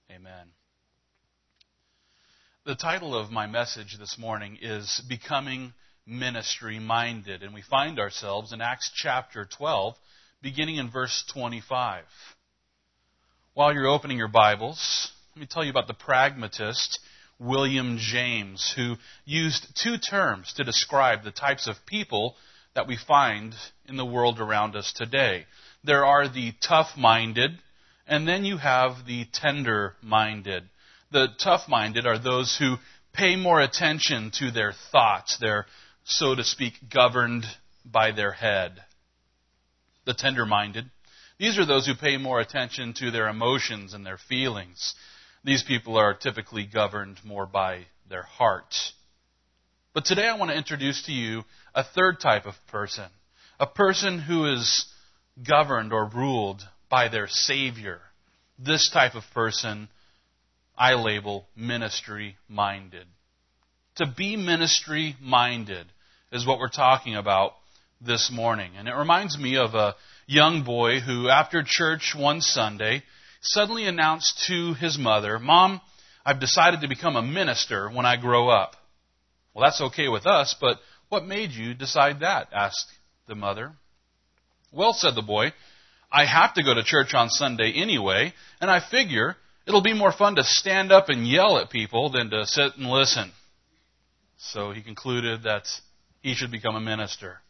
Amen. The title of my message this morning is Becoming Ministry-Minded, and we find ourselves in Acts chapter 12, beginning in verse 25. While you're opening your Bibles, let me tell you about the pragmatist William James, who used two terms to describe the types of people that we find in the world around us today. There are the tough-minded, and then you have the tender-minded. The tough-minded are those who pay more attention to their thoughts. They're, so to speak, governed by their head. The tender-minded, these are those who pay more attention to their emotions and their feelings. These people are typically governed more by their heart. But today I want to introduce to you a third type of person. A person who is governed or ruled by their Savior. This type of person I label ministry-minded. To be ministry-minded is what we're talking about this morning. And it reminds me of a young boy who, after church one Sunday, suddenly announced to his mother, "Mom, I've decided to become a minister when I grow up." "Well, that's okay with us, but what made you decide that?" asked the mother. "Well," said the boy, "I have to go to church on Sunday anyway, and I figure it'll be more fun to stand up and yell at people than to sit and listen." So he concluded that he should become a minister.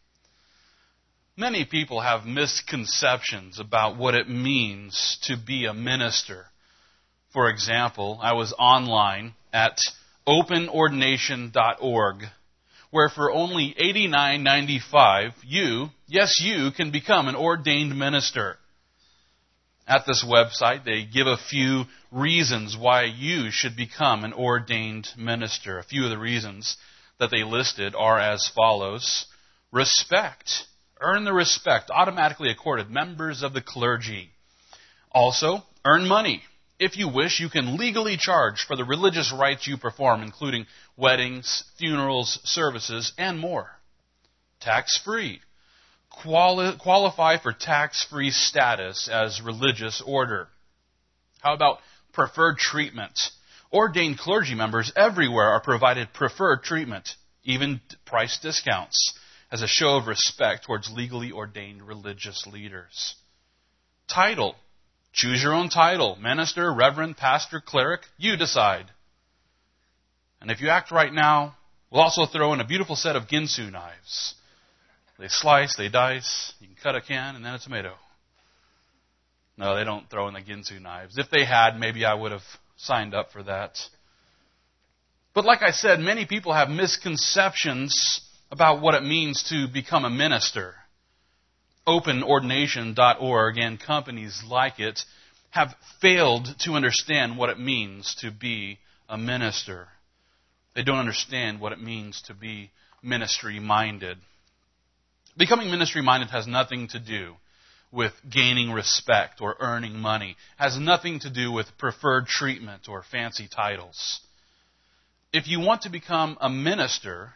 Many people have misconceptions about what it means to be a minister. For example, I was online at openordination.org, where for only $89.95, you can become an ordained minister. At this website, they give a few reasons why you should become an ordained minister. A few of the reasons that they listed are as follows. Respect. Earn the respect automatically accorded members of the clergy. Also, earn money. If you wish, you can legally charge for the religious rites you perform, including weddings, funerals, services, and more. Tax-free. Qualify for tax-free status as religious order. How about preferred treatment? Ordained clergy members everywhere are provided preferred treatment, even price discounts, as a show of respect towards legally ordained religious leaders. Title. Choose your own title. Minister, reverend, pastor, cleric. You decide. And if you act right now, we'll also throw in a beautiful set of Ginsu knives. They slice, they dice, you can cut a can and then a tomato. No, they don't throw in the Ginsu knives. If they had, maybe I would have signed up for that. But like I said, many people have misconceptions about what it means to become a minister. OpenOrdination.org and companies like it have failed to understand what it means to be a minister. They don't understand what it means to be ministry-minded. Becoming ministry-minded has nothing to do with gaining respect or earning money. It has nothing to do with preferred treatment or fancy titles. If you want to become a minister,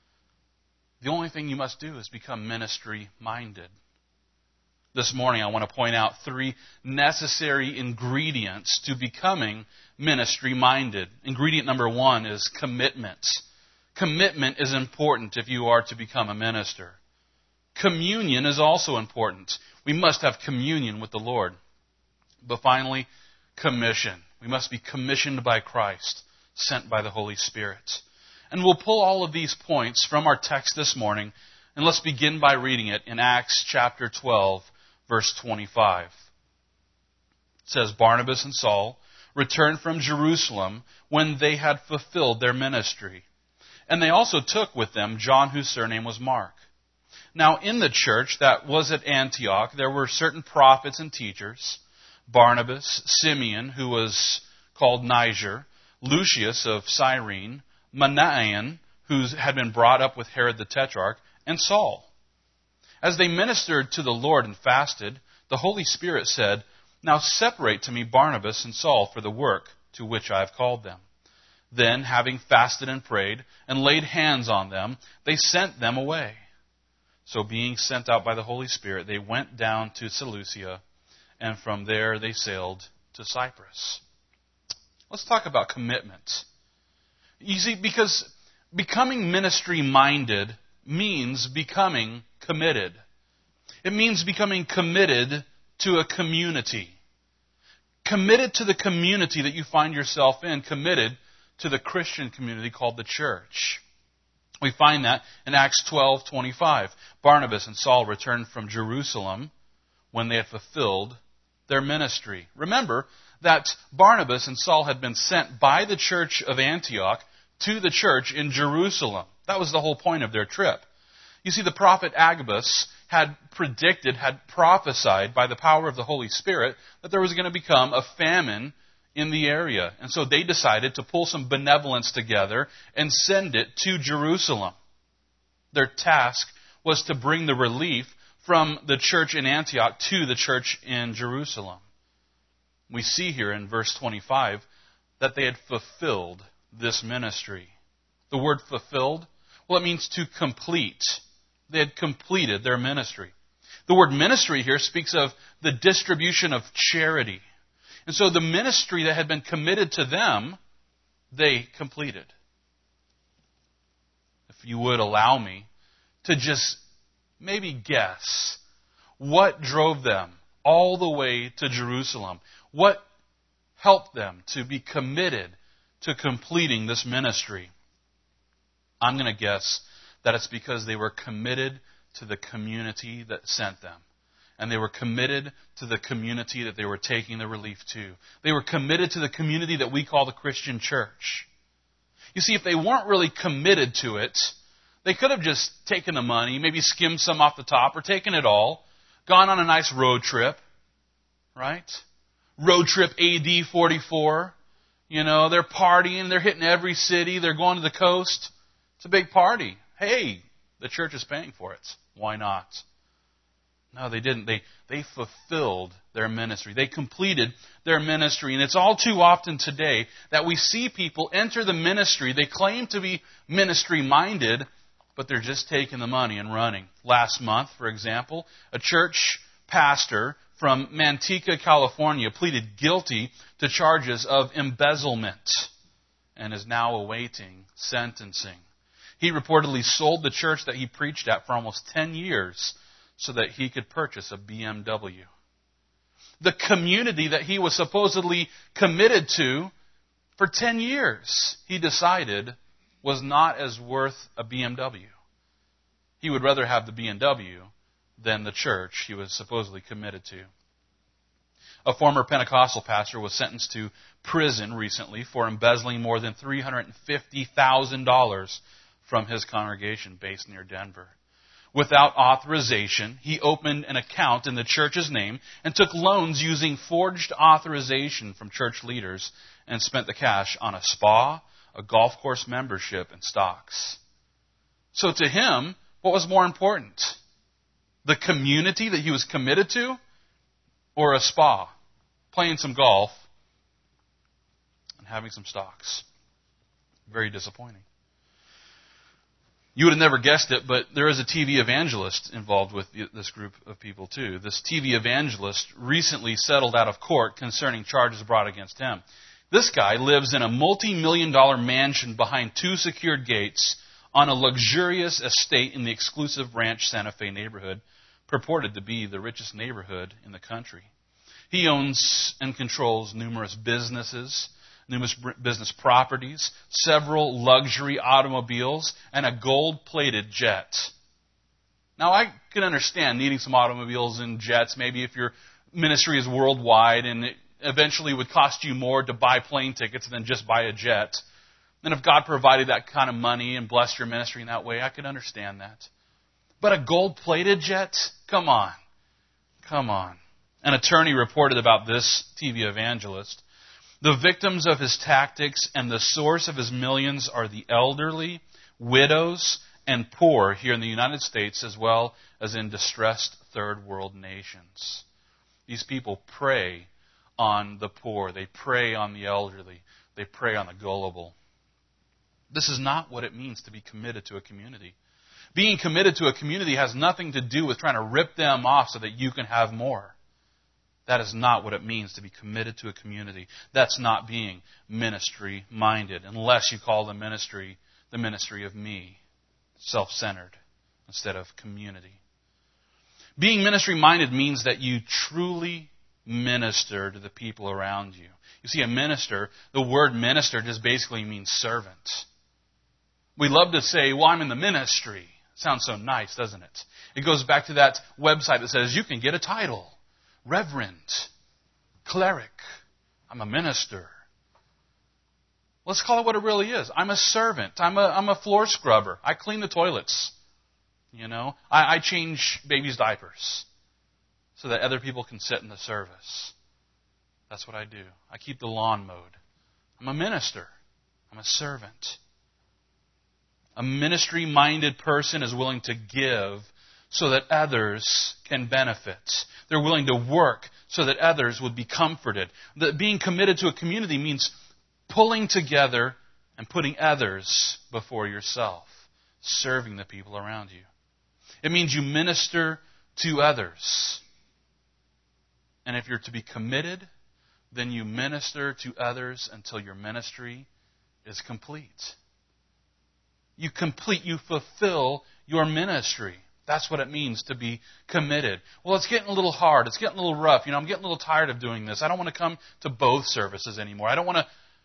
the only thing you must do is become ministry-minded. This morning I want to point out 3 necessary ingredients to becoming ministry-minded. Ingredient number 1 is commitment. Commitment is important if you are to become a minister. Communion is also important. We must have communion with the Lord. But finally, commission. We must be commissioned by Christ, sent by the Holy Spirit. And we'll pull all of these points from our text this morning, and let's begin by reading it in Acts chapter 12, verse 25. It says, Barnabas and Saul returned from Jerusalem when they had fulfilled their ministry. And they also took with them John, whose surname was Mark. Now in the church that was at Antioch, there were certain prophets and teachers, Barnabas, Simeon, who was called Niger, Lucius of Cyrene, Manaen, who had been brought up with Herod the Tetrarch, and Saul. As they ministered to the Lord and fasted, the Holy Spirit said, Now separate to me Barnabas and Saul for the work to which I have called them. Then, having fasted and prayed and laid hands on them, they sent them away. So being sent out by the Holy Spirit, they went down to Seleucia, and from there they sailed to Cyprus. Let's talk about commitment. You see, because becoming ministry-minded means becoming committed. It means becoming committed to a community. Committed to the community that you find yourself in. Committed to the Christian community called the church. We find that in Acts 12:25. Barnabas and Saul returned from Jerusalem when they had fulfilled their ministry. Remember that Barnabas and Saul had been sent by the church of Antioch to the church in Jerusalem. That was the whole point of their trip. You see, the prophet Agabus had prophesied by the power of the Holy Spirit that there was going to become a famine in the area. And so they decided to pull some benevolence together and send it to Jerusalem. Their task was to bring the relief from the church in Antioch to the church in Jerusalem. We see here in verse 25 that they had fulfilled this ministry. The word fulfilled, well, it means to complete. They had completed their ministry. The word ministry here speaks of the distribution of charity. And so the ministry that had been committed to them, they completed. If you would allow me to just maybe guess what drove them all the way to Jerusalem. What helped them to be committed to completing this ministry? I'm going to guess that it's because they were committed to the community that sent them. And they were committed to the community that they were taking the relief to. They were committed to the community that we call the Christian church. You see, if they weren't really committed to it, they could have just taken the money, maybe skimmed some off the top, or taken it all, gone on a nice road trip, right? Road trip AD 44. You know, they're partying, they're hitting every city, they're going to the coast. It's a big party. Hey, the church is paying for it. Why not? No, they didn't. They fulfilled their ministry. They completed their ministry. And it's all too often today that we see people enter the ministry. They claim to be ministry-minded, but they're just taking the money and running. Last month, for example, a church pastor from Manteca, California, pleaded guilty to charges of embezzlement and is now awaiting sentencing. He reportedly sold the church that he preached at for almost 10 years so that he could purchase a BMW. The community that he was supposedly committed to for 10 years, he decided was not as worth a BMW. He would rather have the BMW than the church he was supposedly committed to. A former Pentecostal pastor was sentenced to prison recently for embezzling more than $350,000 from his congregation based near Denver. Without authorization, he opened an account in the church's name and took loans using forged authorization from church leaders and spent the cash on a spa, a golf course membership, and stocks. So to him, what was more important? The community that he was committed to, or a spa, playing some golf, and having some stocks? Very disappointing. You would have never guessed it, but there is a TV evangelist involved with this group of people too. This TV evangelist recently settled out of court concerning charges brought against him. This guy lives in a multi-million-dollar mansion behind 2 secured gates on a luxurious estate in the exclusive Ranch Santa Fe neighborhood, purported to be the richest neighborhood in the country. He owns and controls numerous business properties, several luxury automobiles, and a gold-plated jet. Now, I can understand needing some automobiles and jets, maybe if your ministry is worldwide and it eventually would cost you more to buy plane tickets than just buy a jet. And if God provided that kind of money and blessed your ministry in that way, I could understand that. But a gold-plated jet? Come on. An attorney reported about this TV evangelist. The victims of his tactics and the source of his millions are the elderly, widows, and poor here in the United States as well as in distressed third world nations. These people prey on the poor. They prey on the elderly. They prey on the gullible. This is not what it means to be committed to a community. Being committed to a community has nothing to do with trying to rip them off so that you can have more. That is not what it means to be committed to a community. That's not being ministry-minded, unless you call the ministry of me, self-centered, instead of community. Being ministry-minded means that you truly minister to the people around you. You see, a minister, the word minister just basically means servant. We love to say, well, I'm in the ministry. Sounds so nice, doesn't it? It goes back to that website that says you can get a title. Reverend, cleric, I'm a minister. Let's call it what it really is. I'm a servant. I'm a floor scrubber. I clean the toilets. I change babies' diapers so that other people can sit in the service. That's what I do. I keep the lawn mowed. I'm a minister. I'm a servant. A ministry-minded person is willing to give so that others can benefit. They're willing to work so that others would be comforted. That being committed to a community means pulling together and putting others before yourself, serving the people around you. It means you minister to others. And if you're to be committed, then you minister to others until your ministry is complete. You fulfill your ministry. That's what it means to be committed. Well, it's getting a little hard. It's getting a little rough. I'm getting a little tired of doing this. I don't want to come to both services anymore. I don't want to.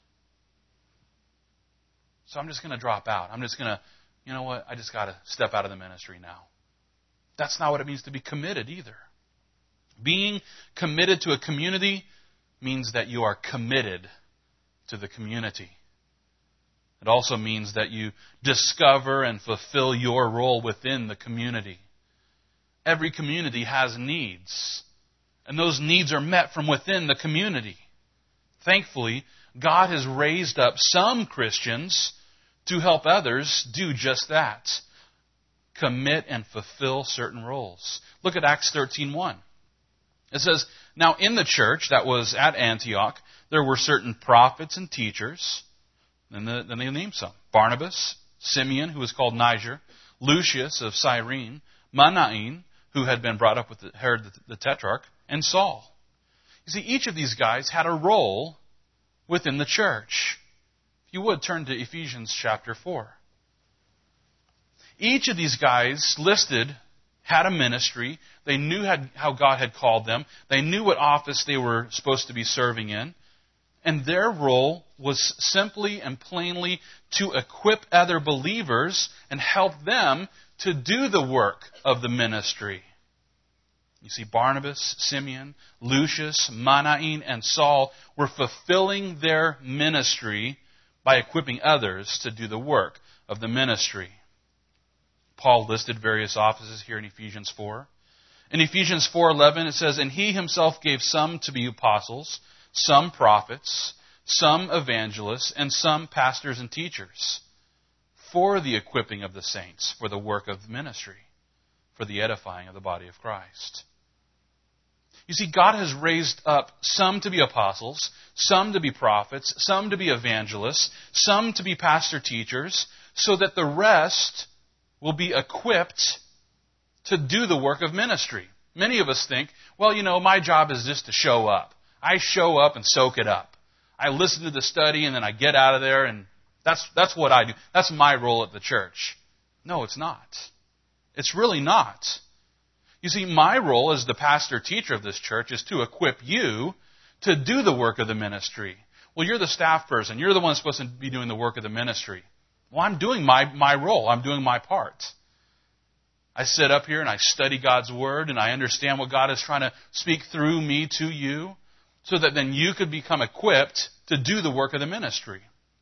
So I'm just going to drop out. I'm just going to, I just got to step out of the ministry now. That's not what it means to be committed either. Being committed to a community means that you are committed to the community. It also means that you discover and fulfill your role within the community. Every community has needs, and those needs are met from within the community. Thankfully, God has raised up some Christians to help others do just that. Commit and fulfill certain roles. Look at Acts 13:1. It says, now in the church that was at Antioch, there were certain prophets and teachers. Then they named some. Barnabas, Simeon, who was called Niger, Lucius of Cyrene, Manaen, who had been brought up with Herod the Tetrarch, and Saul. You see, each of these guys had a role within the church. If you would, turn to Ephesians chapter 4. Each of these guys listed had a ministry. They knew how God had called them. They knew what office they were supposed to be serving in. And their role was simply and plainly to equip other believers and help them to do the work of the ministry. You see, Barnabas, Simeon, Lucius, Manaen, and Saul were fulfilling their ministry by equipping others to do the work of the ministry. Paul listed various offices here in Ephesians 4. In Ephesians 4:11 it says, and he himself gave some to be apostles, some prophets, some evangelists, and some pastors and teachers, for the equipping of the saints, for the work of ministry, for the edifying of the body of Christ. You see, God has raised up some to be apostles, some to be prophets, some to be evangelists, some to be pastor teachers, so that the rest will be equipped to do the work of ministry. Many of us think, well, my job is just to show up. I show up and soak it up. I listen to the study and then I get out of there, and that's what I do. That's my role at the church. No, it's not. It's really not. You see, my role as the pastor teacher of this church is to equip you to do the work of the ministry. Well, you're the staff person. You're the one supposed to be doing the work of the ministry. Well, I'm doing my role. I'm doing my part. I sit up here and I study God's Word and I understand what God is trying to speak through me to you, so that then you could become equipped to do the work of the ministry.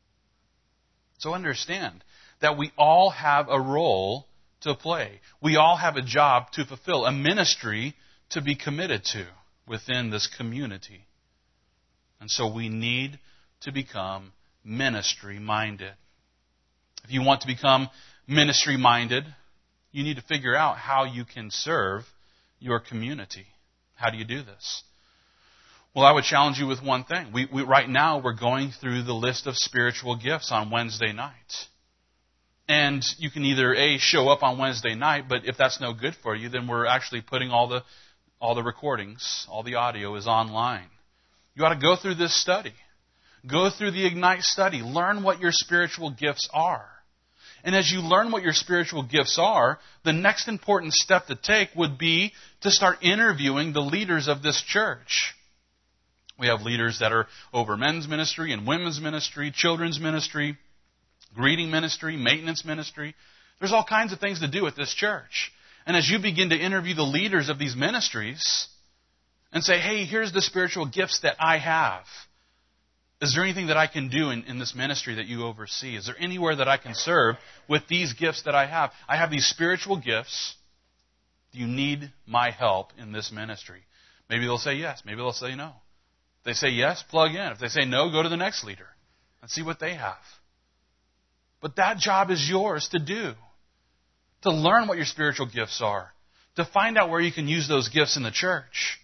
So understand that we all have a role to play. We all have a job to fulfill, a ministry to be committed to within this community. And so we need to become ministry-minded. If you want to become ministry-minded, you need to figure out how you can serve your community. How do you do this? Well, I would challenge you with one thing. Right now, we're going through the list of spiritual gifts on Wednesday night. And you can either, show up on Wednesday night, but if that's no good for you, then we're actually putting all the all the recordings, all the audio is online. You ought to go through this study. Go through the Ignite study. Learn what your spiritual gifts are. And as you learn what your spiritual gifts are, the next important step to take would be to start interviewing the leaders of this church. We have leaders that are over men's ministry and women's ministry, children's ministry, greeting ministry, maintenance ministry. There's all kinds of things to do at this church. And as you begin to interview the leaders of these ministries and say, hey, here's the spiritual gifts that I have. Is there anything that I can do in this ministry that you oversee? Is there anywhere that I can serve with these gifts that I have? I have these spiritual gifts. Do you need my help in this ministry? Maybe they'll say yes. Maybe they'll say no. If they say yes, plug in. If they say no, go to the next leader and see what they have. But that job is yours to do. To learn what your spiritual gifts are. To find out where you can use those gifts in the church.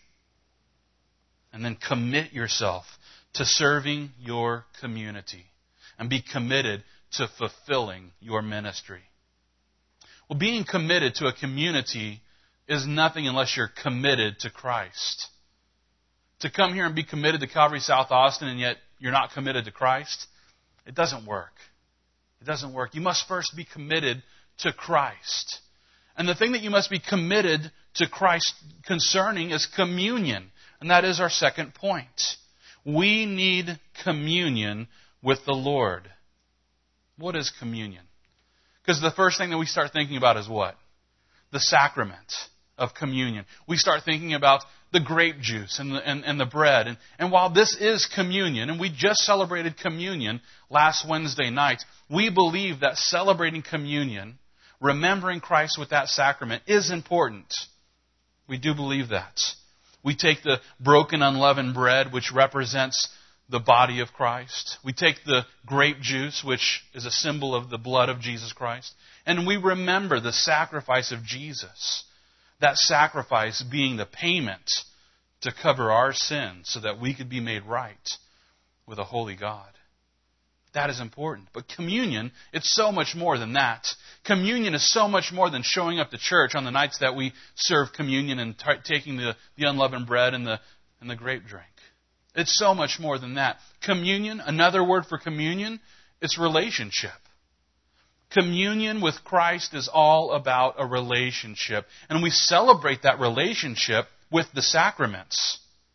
And then commit yourself to serving your community. And be committed to fulfilling your ministry. Well, being committed to a community is nothing unless you're committed to Christ. To come here and be committed to Calvary South Austin and yet you're not committed to Christ, it doesn't work. It doesn't work. You must first be committed to Christ. And the thing that you must be committed to Christ concerning is communion. And that is our second point. We need communion with the Lord. What is communion? Because the first thing that we start thinking about is what? The sacrament of communion. We start thinking about the grape juice and the bread. And while this is communion, and we just celebrated communion last Wednesday night, we believe that celebrating communion, remembering Christ with that sacrament, is important. We do believe that. We take the broken unleavened bread, which represents the body of Christ. We take the grape juice, which is a symbol of the blood of Jesus Christ. And we remember the sacrifice of Jesus. That sacrifice being the payment to cover our sins so that we could be made right with a holy God. That is important. But communion, it's so much more than that. Communion is so much more than showing up to church on the nights that we serve communion and taking the unleavened bread and the grape drink. It's so much more than that. Communion, another word for communion, it's relationship. Communion with Christ is all about a relationship. And we celebrate that relationship with the sacraments.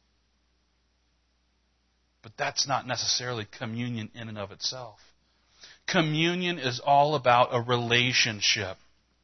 But that's not necessarily communion in and of itself. Communion is all about a relationship.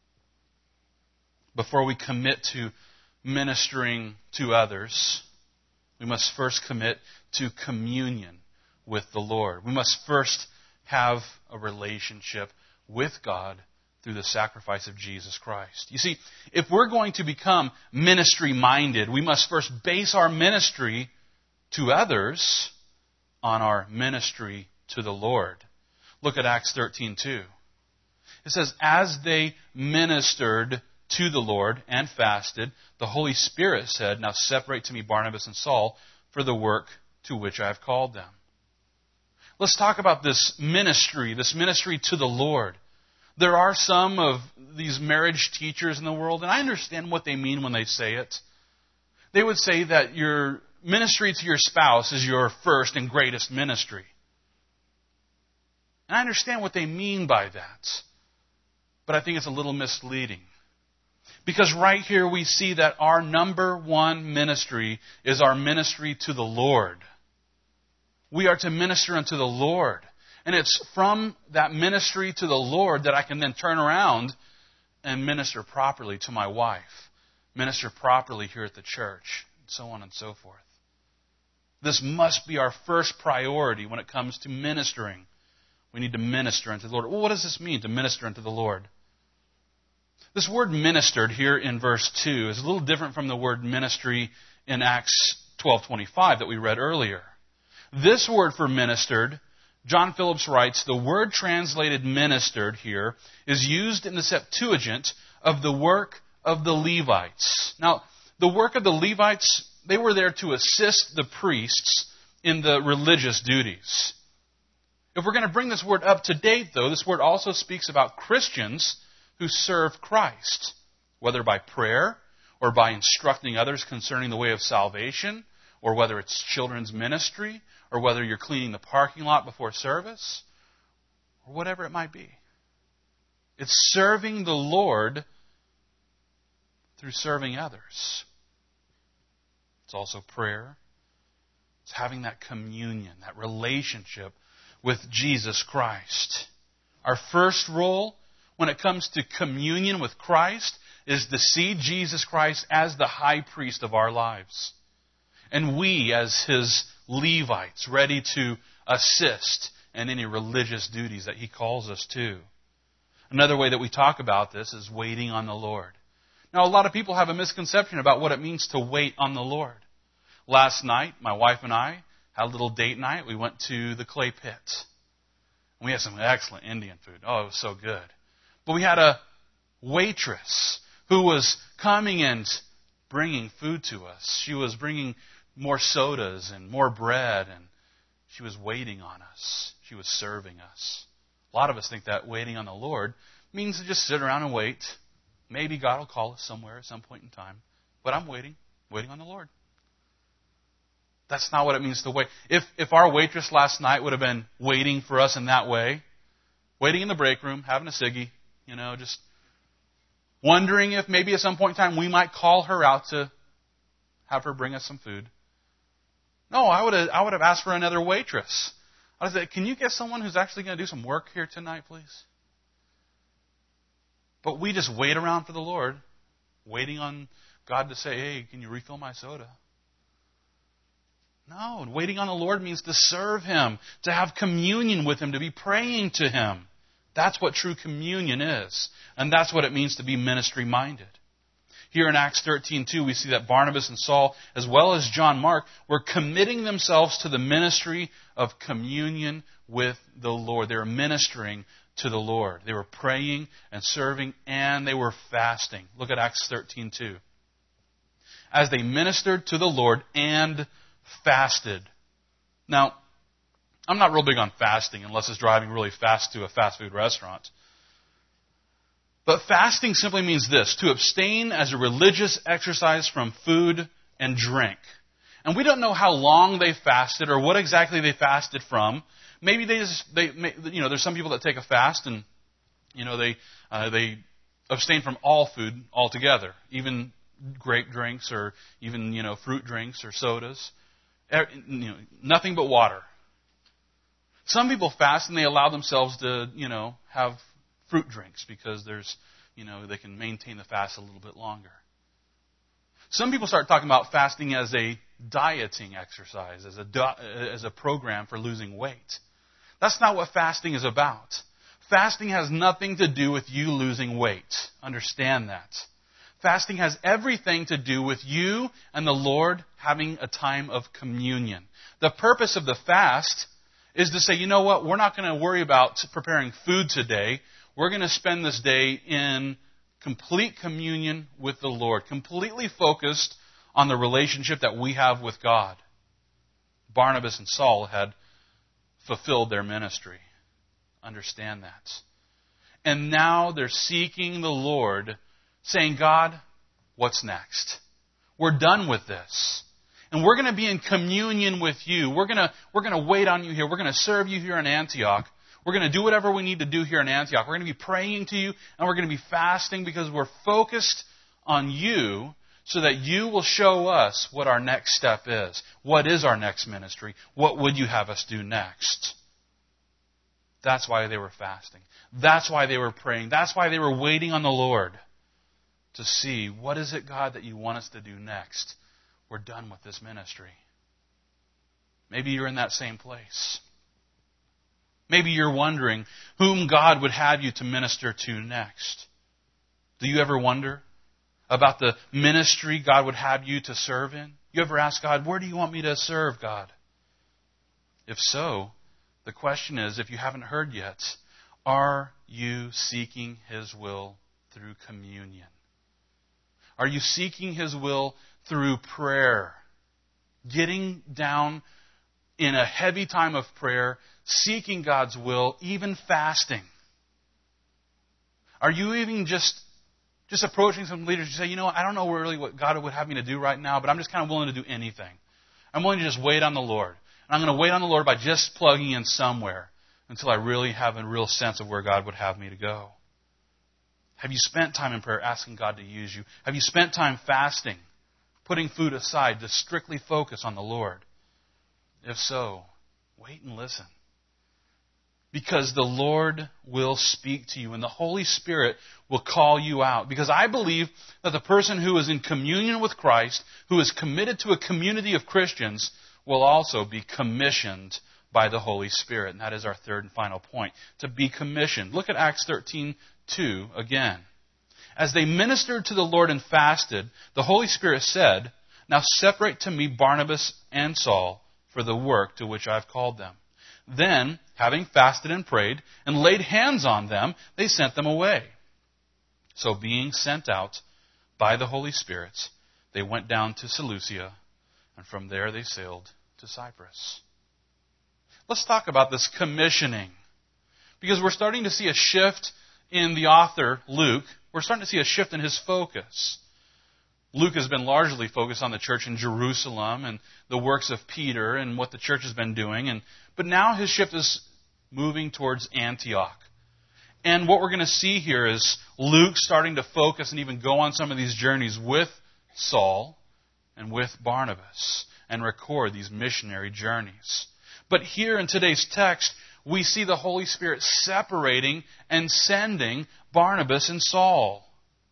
Before we commit to ministering to others, we must first commit to communion with the Lord. We must first have a relationship with God through the sacrifice of Jesus Christ. You see, if we're going to become ministry-minded, we must first base our ministry to others on our ministry to the Lord. Look at Acts 13:2. It says, as they ministered to the Lord and fasted, the Holy Spirit said, now separate to me Barnabas and Saul for the work to which I have called them. Let's talk about this ministry to the Lord. There are some of these marriage teachers in the world, and I understand what they mean when they say it. They would say that your ministry to your spouse is your first and greatest ministry. And I understand what they mean by that. But I think it's a little misleading. Because right here we see that our number one ministry is our ministry to the Lord. We are to minister unto the Lord. And it's from that ministry to the Lord that I can then turn around and minister properly to my wife. Minister properly here at the church. And so on and so forth. This must be our first priority when it comes to ministering. We need to minister unto the Lord. Well, what does this mean, to minister unto the Lord? This word ministered here in verse 2 is a little different from the word ministry in Acts 12:25 that we read earlier. This word for ministered, John Phillips writes, the word translated ministered here is used in the Septuagint of the work of the Levites. Now, the work of the Levites, they were there to assist the priests in the religious duties. If we're going to bring this word up to date, though, this word also speaks about Christians who serve Christ, whether by prayer or by instructing others concerning the way of salvation, or whether it's children's ministry, or whether you're cleaning the parking lot before service, or whatever it might be. It's serving the Lord through serving others. It's also prayer. It's having that communion, that relationship with Jesus Christ. Our first role when it comes to communion with Christ is to see Jesus Christ as the high priest of our lives. And we, as His Levites, ready to assist in any religious duties that He calls us to. Another way that we talk about this is waiting on the Lord. Now, a lot of people have a misconception about what it means to wait on the Lord. Last night, my wife and I had a little date night. We went to the Clay Pit. We had some excellent Indian food. Oh, it was so good. But we had a waitress who was coming and bringing food to us. She was bringing more sodas and more bread, and she was waiting on us. She was serving us. A lot of us think that waiting on the Lord means to just sit around and wait. Maybe God will call us somewhere at some point in time. But I'm waiting on the Lord. That's not what it means to wait. If our waitress last night would have been waiting for us in that way, waiting in the break room, having a ciggy, just wondering if maybe at some point in time we might call her out to have her bring us some food. No, I would have asked for another waitress. I would have said, can you get someone who's actually going to do some work here tonight, please? But we just wait around for the Lord, waiting on God to say, hey, can you refill my soda? No, waiting on the Lord means to serve Him, to have communion with Him, to be praying to Him. That's what true communion is. And that's what it means to be ministry-minded. Here in Acts 13:2, we see that Barnabas and Saul, as well as John Mark, were committing themselves to the ministry of communion with the Lord. They were ministering to the Lord. They were praying and serving, and they were fasting. Look at Acts 13:2. As they ministered to the Lord and fasted. Now, I'm not real big on fasting unless it's driving really fast to a fast food restaurant. But fasting simply means this, to abstain as a religious exercise from food and drink. And we don't know how long they fasted or what exactly they fasted from. Maybe there's some people that take a fast and, they abstain from all food altogether, even grape drinks or even, fruit drinks or sodas. Nothing but water. Some people fast and they allow themselves to, have fruit drinks because they can maintain the fast a little bit longer. Some people start talking about fasting as a dieting exercise, as a program for losing weight. That's not what fasting is about. Fasting has nothing to do with you losing weight. Understand that. Fasting has everything to do with you and the Lord having a time of communion. The purpose of the fast is to say, you know what, we're not going to worry about preparing food today. We're going to spend this day in complete communion with the Lord, completely focused on the relationship that we have with God. Barnabas and Saul had fulfilled their ministry. Understand that. And now they're seeking the Lord, saying, God, what's next? We're done with this. And we're going to be in communion with you. We're going to wait on you here. We're going to serve you here in Antioch. We're going to do whatever we need to do here in Antioch. We're going to be praying to you, and we're going to be fasting because we're focused on you so that you will show us what our next step is. What is our next ministry? What would you have us do next? That's why they were fasting. That's why they were praying. That's why they were waiting on the Lord to see, what is it, God, that you want us to do next? We're done with this ministry. Maybe you're in that same place. Maybe you're wondering whom God would have you to minister to next. Do you ever wonder about the ministry God would have you to serve in? You ever ask God, where do you want me to serve, God? If so, the question is, if you haven't heard yet, are you seeking His will through communion? Are you seeking His will through prayer? Getting down in a heavy time of prayer, seeking God's will, even fasting? Are you even just Just approaching some leaders, you say, you know what, I don't know really what God would have me to do right now, but I'm just kind of willing to do anything. I'm willing to just wait on the Lord. And I'm going to wait on the Lord by just plugging in somewhere until I really have a real sense of where God would have me to go. Have you spent time in prayer asking God to use you? Have you spent time fasting, putting food aside to strictly focus on the Lord? If so, wait and listen. Because the Lord will speak to you and the Holy Spirit will call you out. Because I believe that the person who is in communion with Christ, who is committed to a community of Christians, will also be commissioned by the Holy Spirit. And that is our third and final point, to be commissioned. Look at Acts 13:2 again. As they ministered to the Lord and fasted, the Holy Spirit said, "Now separate to me Barnabas and Saul for the work to which I have called them." Then, having fasted and prayed and laid hands on them, they sent them away. So being sent out by the Holy Spirit, they went down to Seleucia, and from there they sailed to Cyprus. Let's talk about this commissioning, because we're starting to see a shift in the author, Luke. We're starting to see a shift in his focus. Luke has been largely focused on the church in Jerusalem and the works of Peter and what the church has been doing. But now his shift is moving towards Antioch. And what we're going to see here is Luke starting to focus and even go on some of these journeys with Saul and with Barnabas and record these missionary journeys. But here in today's text, we see the Holy Spirit separating and sending Barnabas and Saul.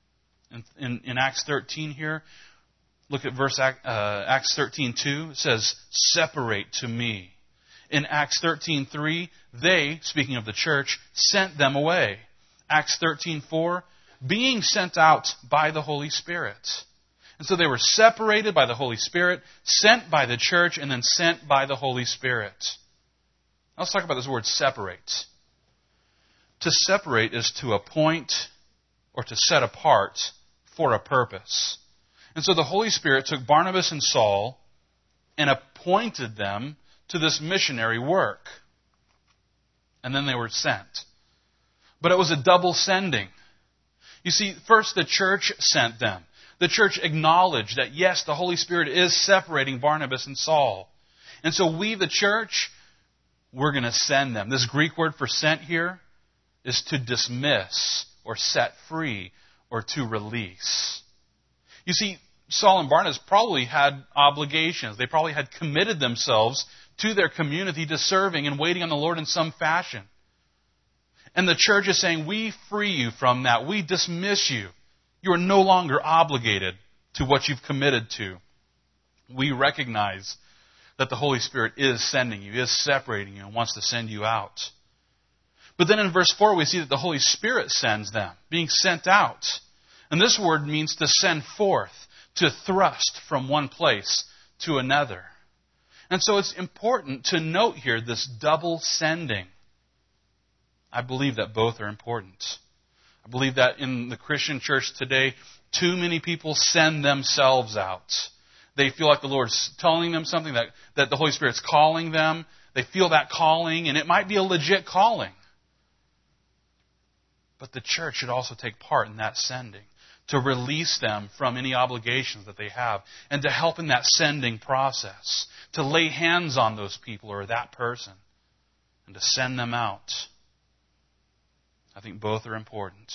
In Acts 13 here, look at Acts 13:2. It says, "Separate to me." In Acts 13:3, they, speaking of the church, sent them away. Acts 13:4, being sent out by the Holy Spirit. And so they were separated by the Holy Spirit, sent by the church, and then sent by the Holy Spirit. Now let's talk about this word separate. To separate is to appoint or to set apart for a purpose. And so the Holy Spirit took Barnabas and Saul and appointed them to this missionary work. And then they were sent. But it was a double sending. You see, first the church sent them. The church acknowledged that, yes, the Holy Spirit is separating Barnabas and Saul. And so we, the church, we're going to send them. This Greek word for sent here is to dismiss or set free or to release. You see, Saul and Barnabas probably had obligations. They probably had committed themselves to their community to serving and waiting on the Lord in some fashion. And the church is saying, we free you from that. We dismiss you. You are no longer obligated to what you've committed to. We recognize that the Holy Spirit is sending you, is separating you, and wants to send you out. But then in verse 4, we see that the Holy Spirit sends them, being sent out. And this word means to send forth, to thrust from one place to another. And so it's important to note here this double sending. I believe that both are important. I believe that in the Christian church today, too many people send themselves out. They feel like the Lord's telling them something, that the Holy Spirit's calling them. They feel that calling, and it might be a legit calling. But the church should also take part in that sending, to release them from any obligations that they have, and to help in that sending process, to lay hands on those people or that person, and to send them out. I think both are important.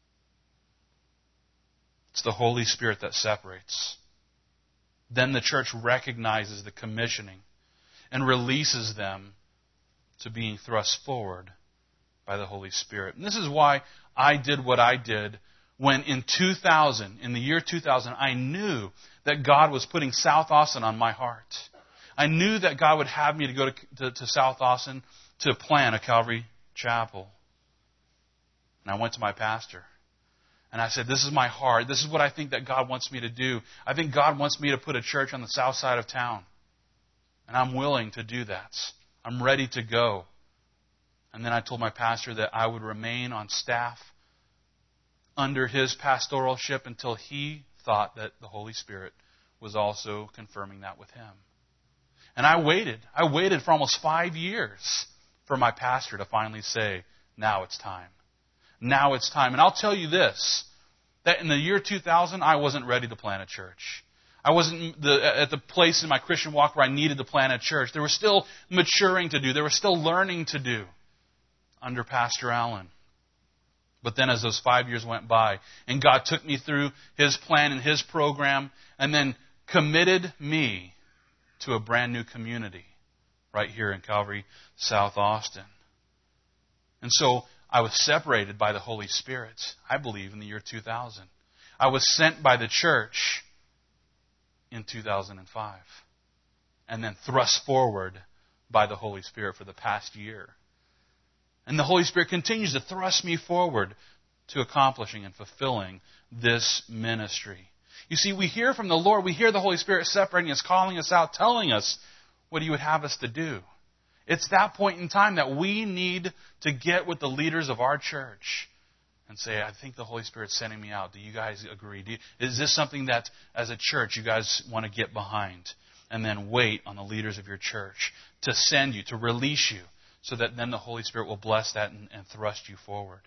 It's the Holy Spirit that separates. Then the church recognizes the commissioning and releases them to being thrust forward by the Holy Spirit. And this is why I did what I did when in the year 2000, I knew that God was putting South Austin on my heart. I knew that God would have me to go to South Austin to plant a Calvary Chapel. And I went to my pastor. And I said, this is my heart. This is what I think that God wants me to do. I think God wants me to put a church on the south side of town. And I'm willing to do that. I'm ready to go. And then I told my pastor that I would remain on staff under his pastoralship until he thought that the Holy Spirit was also confirming that with him. And I waited. I waited for almost 5 years for my pastor to finally say, now it's time. Now it's time. And I'll tell you this, that in the year 2000, I wasn't ready to plant a church. I wasn't at the place in my Christian walk where I needed to plant a church. There was still maturing to do. There was still learning to do under Pastor Allen. But then as those 5 years went by, and God took me through His plan and His program, and then committed me to a brand new community right here in Calvary, South Austin. And so I was separated by the Holy Spirit, I believe, in the year 2000. I was sent by the church in 2005. And then thrust forward by the Holy Spirit for the past year. And the Holy Spirit continues to thrust me forward to accomplishing and fulfilling this ministry. You see, we hear from the Lord, we hear the Holy Spirit separating us, calling us out, telling us what He would have us to do. It's that point in time that we need to get with the leaders of our church and say, I think the Holy Spirit's sending me out. Do you guys agree? Is this something that, as a church, you guys want to get behind? And then wait on the leaders of your church to send you, to release you, so that then the Holy Spirit will bless that and thrust you forward.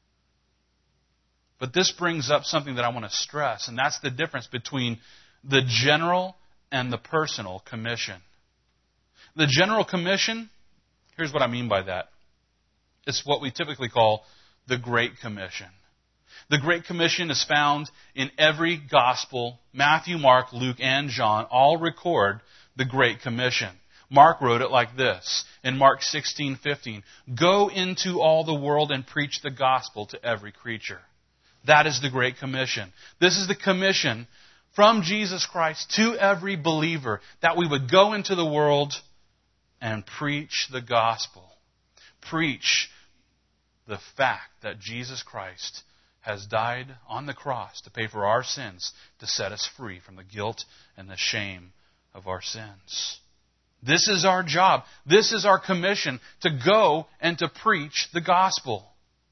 But this brings up something that I want to stress, and that's the difference between the general and the personal commission. The general commission, here's what I mean by that. It's what we typically call the Great Commission. The Great Commission is found in every gospel. Matthew, Mark, Luke, and John all record the Great Commission. Mark wrote it like this in Mark 16:15. Go into all the world and preach the gospel to every creature. That is the Great Commission. This is the commission from Jesus Christ to every believer, that we would go into the world and preach the gospel. Preach the fact that Jesus Christ has died on the cross to pay for our sins, to set us free from the guilt and the shame of our sins. This is our job. This is our commission, to go and to preach the gospel.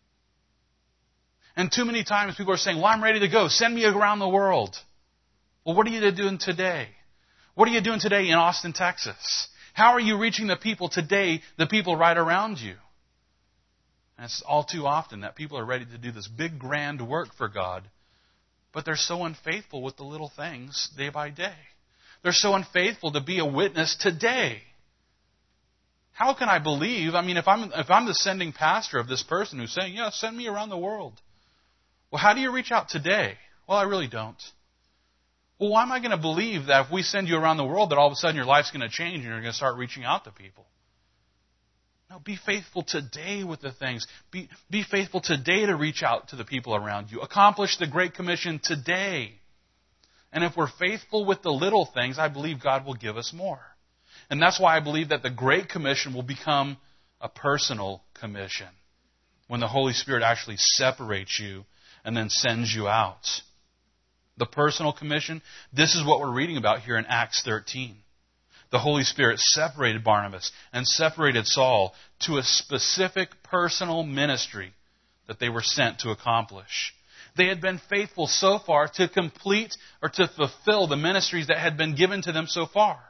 And too many times people are saying, well, I'm ready to go. Send me around the world. Well, what are you doing today? What are you doing today in Austin, Texas? How are you reaching the people today, the people right around you? And it's all too often that people are ready to do this big, grand work for God, but they're so unfaithful with the little things day by day. They're so unfaithful to be a witness today. How can I believe? I mean, if I'm the sending pastor of this person who's saying, yeah, send me around the world. Well, how do you reach out today? Well, I really don't. Well, why am I going to believe that if we send you around the world that all of a sudden your life's going to change and you're going to start reaching out to people? No, be faithful today with the things. Be faithful today to reach out to the people around you. Accomplish the Great Commission today. And if we're faithful with the little things, I believe God will give us more. And that's why I believe that the Great Commission will become a personal commission when the Holy Spirit actually separates you and then sends you out. The personal commission, this is what we're reading about here in Acts 13. The Holy Spirit separated Barnabas and separated Saul to a specific personal ministry that they were sent to accomplish. They had been faithful so far to complete or to fulfill the ministries that had been given to them so far.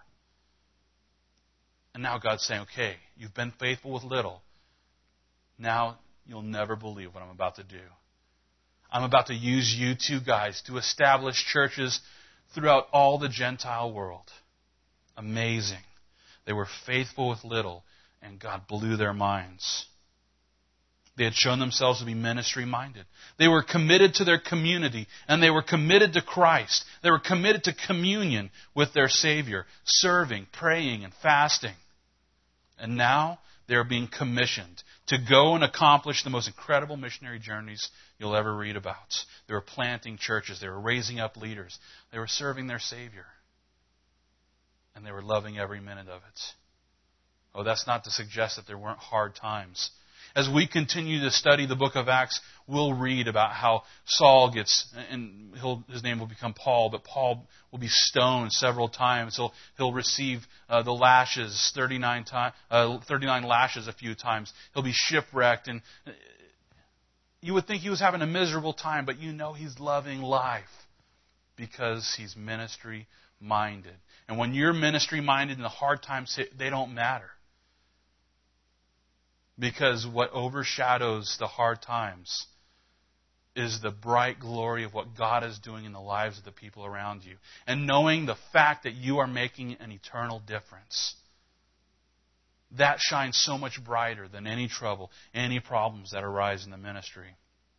And now God's saying, okay, you've been faithful with little. Now you'll never believe what I'm about to do. I'm about to use you two guys to establish churches throughout all the Gentile world. Amazing. They were faithful with little, and God blew their minds. They had shown themselves to be ministry-minded. They were committed to their community, and they were committed to Christ. They were committed to communion with their Savior, serving, praying, and fasting. And now they are being commissioned to go and accomplish the most incredible missionary journeys you'll ever read about. They were planting churches. They were raising up leaders. They were serving their Savior. And they were loving every minute of it. Oh, that's not to suggest that there weren't hard times. As we continue to study the book of Acts, we'll read about how Saul gets, and his name will become Paul, but Paul will be stoned several times. He'll receive the lashes, 39 lashes a few times. He'll be shipwrecked, and you would think he was having a miserable time, but you know he's loving life because he's ministry-minded. And when you're ministry-minded and the hard times hit, they don't matter. Because what overshadows the hard times is the bright glory of what God is doing in the lives of the people around you. And knowing the fact that you are making an eternal difference. That shines so much brighter than any trouble, any problems that arise in the ministry.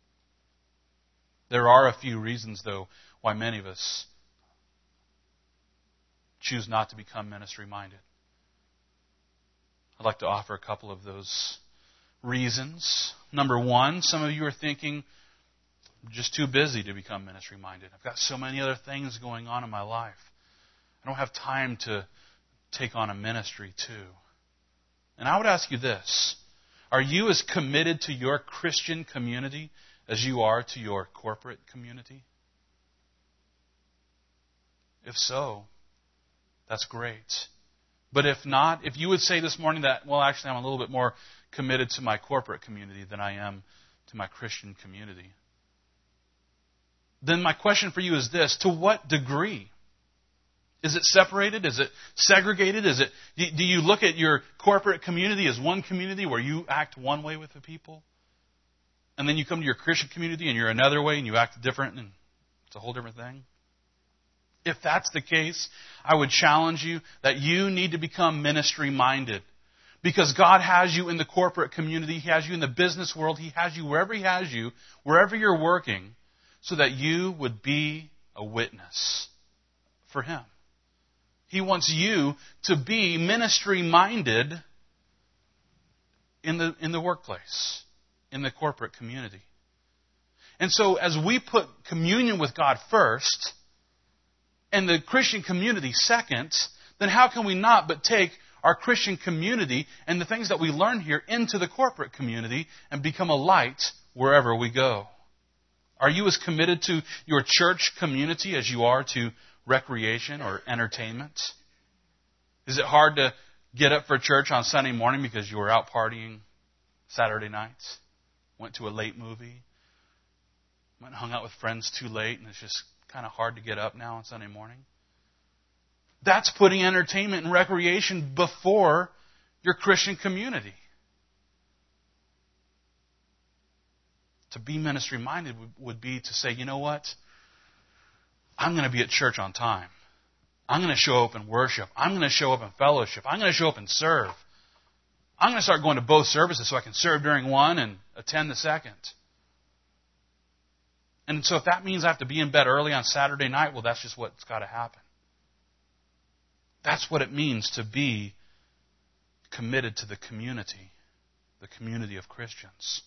There are a few reasons, though, why many of us choose not to become ministry-minded. I'd like to offer a couple of those reasons. Number one, some of you are thinking, I'm just too busy to become ministry-minded. I've got so many other things going on in my life. I don't have time to take on a ministry too. And I would ask you this. Are you as committed to your Christian community as you are to your corporate community? If so, that's great. But if not, if you would say this morning that, well, actually I'm a little bit more committed to my corporate community than I am to my Christian community, then my question for you is this: to what degree? Is it separated? Is it segregated? Do you look at your corporate community as one community where you act one way with the people? And then you come to your Christian community and you're another way and you act different and it's a whole different thing? If that's the case, I would challenge you that you need to become ministry-minded. Because God has you in the corporate community. He has you in the business world. He has you wherever He has you, wherever you're working, so that you would be a witness for Him. He wants you to be ministry-minded in the workplace, in the corporate community. And so as we put communion with God first and the Christian community second, then how can we not but take our Christian community and the things that we learn here into the corporate community and become a light wherever we go? Are you as committed to your church community as you are to recreation or entertainment? Is it hard to get up for church on Sunday morning because you were out partying Saturday nights? Went to a late movie? Went and hung out with friends too late and it's just kind of hard to get up now on Sunday morning? That's putting entertainment and recreation before your Christian community. To be ministry-minded would be to say, you know what? I'm going to be at church on time. I'm going to show up and worship. I'm going to show up in fellowship. I'm going to show up and serve. I'm going to start going to both services so I can serve during one and attend the second. And so if that means I have to be in bed early on Saturday night, well, that's just what's got to happen. That's what it means to be committed to the community of Christians.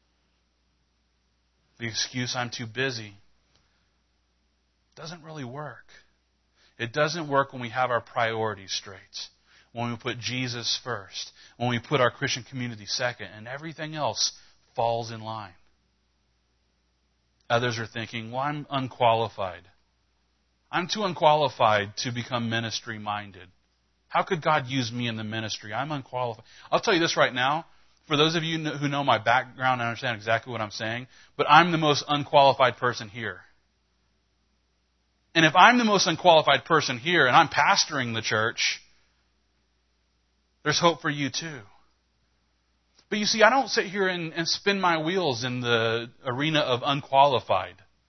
The excuse, I'm too busy, doesn't really work. It doesn't work when we have our priorities straight, when we put Jesus first, when we put our Christian community second, and everything else falls in line. Others are thinking, well, I'm unqualified. I'm too unqualified to become ministry-minded. How could God use me in the ministry? I'm unqualified. I'll tell you this right now. For those of you who know my background and understand exactly what I'm saying, but I'm the most unqualified person here. And if I'm the most unqualified person here and I'm pastoring the church, there's hope for you too. But you see, I don't sit here and spin my wheels in the arena of unqualified.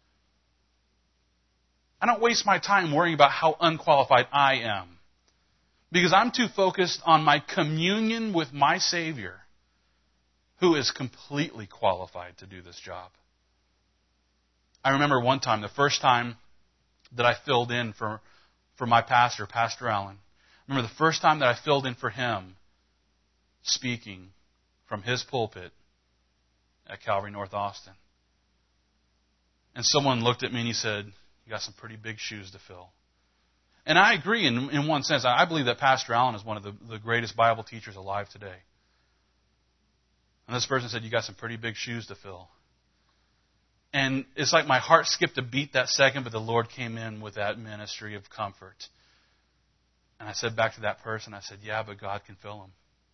I don't waste my time worrying about how unqualified I am. Because I'm too focused on my communion with my Savior, who is completely qualified to do this job. I remember one time, the first time that I filled in for my pastor, Pastor Allen. I remember the first time that I filled in for him speaking from his pulpit at Calvary North Austin. And someone looked at me and he said, you got some pretty big shoes to fill. And I agree in one sense. I believe that Pastor Allen is one of the greatest Bible teachers alive today. And this person said, you got some pretty big shoes to fill. And it's like my heart skipped a beat that second, but the Lord came in with that ministry of comfort. And I said back to that person, I said, yeah, but God can fill them.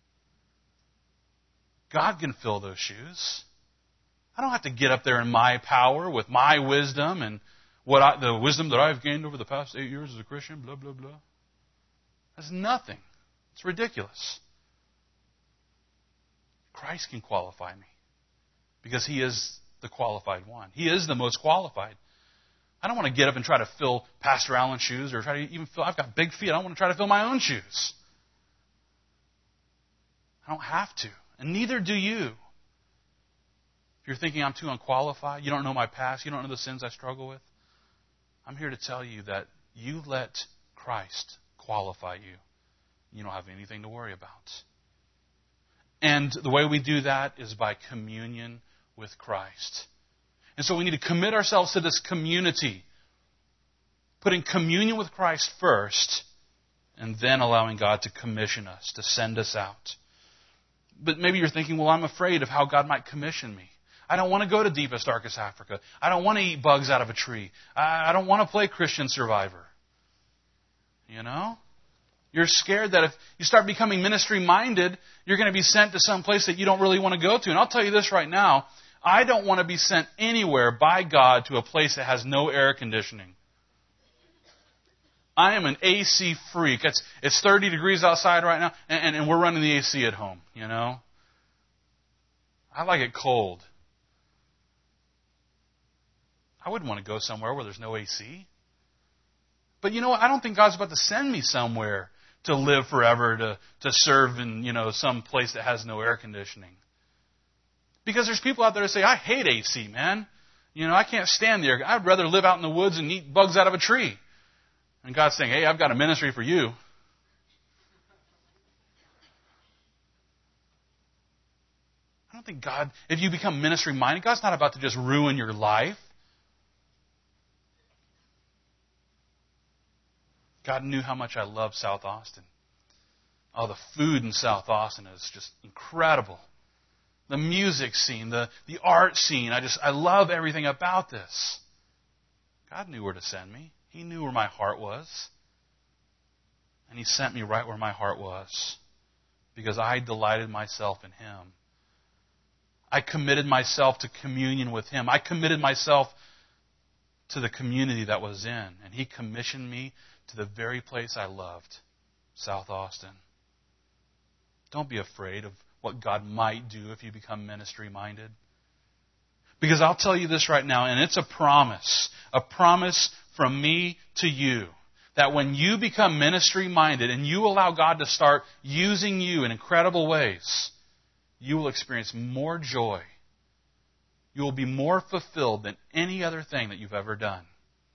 God can fill those shoes. I don't have to get up there in my power with my wisdom and the wisdom that I've gained over the past 8 years as a Christian, blah, blah, blah. That's nothing. It's ridiculous. Christ can qualify me because He is the qualified one. He is the most qualified. I don't want to get up and try to fill Pastor Allen's shoes or try to even fill, I've got big feet. I don't want to try to fill my own shoes. I don't have to. And neither do you. If you're thinking I'm too unqualified, you don't know my past, you don't know the sins I struggle with, I'm here to tell you that you let Christ qualify you. You don't have anything to worry about. And the way we do that is by communion with Christ. And so we need to commit ourselves to this community, putting communion with Christ first, and then allowing God to commission us, to send us out. But maybe you're thinking, well, I'm afraid of how God might commission me. I don't want to go to deepest, darkest Africa. I don't want to eat bugs out of a tree. I don't want to play Christian Survivor. You know? You're scared that if you start becoming ministry-minded, you're going to be sent to some place that you don't really want to go to. And I'll tell you this right now, I don't want to be sent anywhere by God to a place that has no air conditioning. I am an AC freak. It's 30 degrees outside right now, and we're running the AC at home, you know? I like it cold. I wouldn't want to go somewhere where there's no AC. But you know what? I don't think God's about to send me somewhere to live forever, to serve in, some place that has no air conditioning. Because there's people out there that say, I hate AC, man. I can't stand the air. I'd rather live out in the woods and eat bugs out of a tree. And God's saying, hey, I've got a ministry for you. I don't think God, if you become ministry-minded, God's not about to just ruin your life. God knew how much I love South Austin. Oh, the food in South Austin is just incredible. The music scene, the art scene, I love everything about this. God knew where to send me. He knew where my heart was. And He sent me right where my heart was. Because I delighted myself in Him. I committed myself to communion with Him. I committed myself to the community that was in. And He commissioned me to the very place I loved, South Austin. Don't be afraid of what God might do if you become ministry-minded. Because I'll tell you this right now, and it's a promise from me to you, that when you become ministry-minded and you allow God to start using you in incredible ways, you will experience more joy. You will be more fulfilled than any other thing that you've ever done.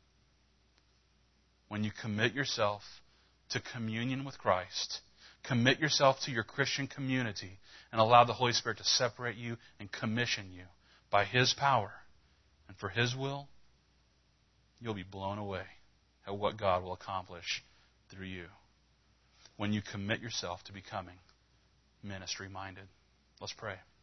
When you commit yourself to communion with Christ, commit yourself to your Christian community, and allow the Holy Spirit to separate you and commission you by His power and for His will, you'll be blown away at what God will accomplish through you when you commit yourself to becoming ministry-minded. Let's pray.